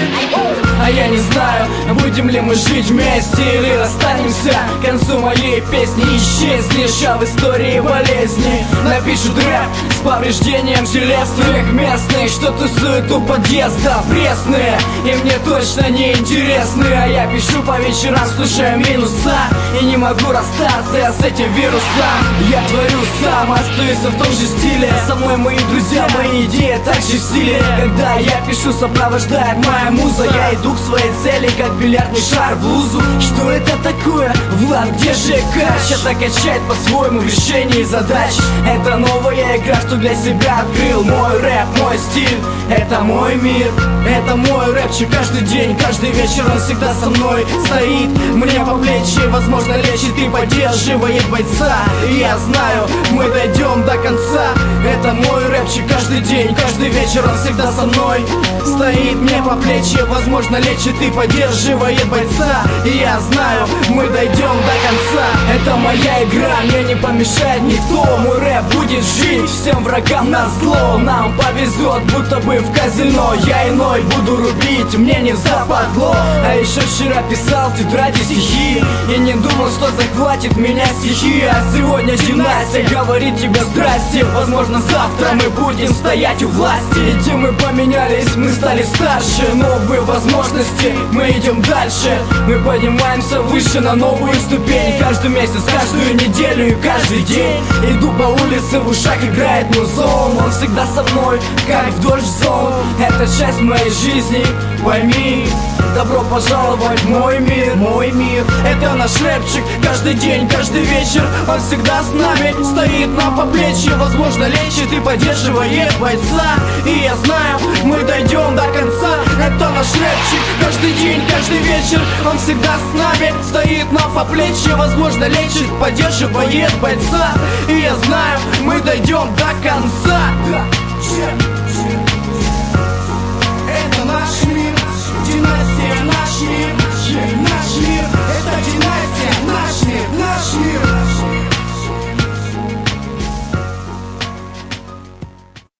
А я не знаю, будем ли мы жить вместе или расстанемся. К концу моей песни исчезнешь, а в истории болезни напишут рэп с повреждением железных местных, что тусуют у подъезда пресные и мне точно не интересны. А я пишу по вечерам, слушая минуса, и не могу расстаться я с этим вирусом. Я творю сам, остаюсь в том же стиле. Со мной мои друзья, мои идеи также в силе. Когда я пишу, сопровождает моя муза. Я иду к своей цели, как бильярдный шар в лузу. Что это такое? Влад, где же Чё-то качает по-своему в решении задач. Это новая игра, что для себя открыл. Мой рэп, мой стиль, это мой мир. Это мой рэпчик каждый день, каждый вечер он всегда со мной стоит. Мне по плечи, возможно, лечит и поддерживает бойца. И я знаю, мы дойдем до конца. Это мой рэпчик каждый день, каждый вечер он всегда со мной стоит. Мне по плечи, возможно, лечит и поддерживает бойца. И я знаю, мы дойдем до конца. Это моя игра, мне не помешает никто. Мой рэп будет жить, всем врагам назло. Нам повезет, будто бы в казино. Я иной буду рубить, мне не западло. А еще вчера писал в тетради стихи и не думал, что захватит меня стихия. А сегодня гимнастия говорит тебе здрасте. Возможно, завтра мы будем стоять у власти. Ведь мы поменялись, мы стали старше. Новые возможности, мы идем дальше. Мы поднимаемся выше на новую ступень. Каждый месяц, каждую неделю и каждый день иду по улице, в ушах играет музон. Он всегда со мной, как в дождь сон. Это часть моей жизни, пойми. Добро пожаловать в мой мир, мой мир. Это наш рэпчик, каждый день, каждый вечер он всегда с нами, стоит нам по плечи. Возможно, лечит и поддерживает бойца. И я знаю, мы дойдем до конца. Это наш рэпчик, каждый день, каждый вечер он всегда с нами, стоит нам по плечи. Возможно, лечит, поддерживает бойца. И я знаю, мы дойдем до конца.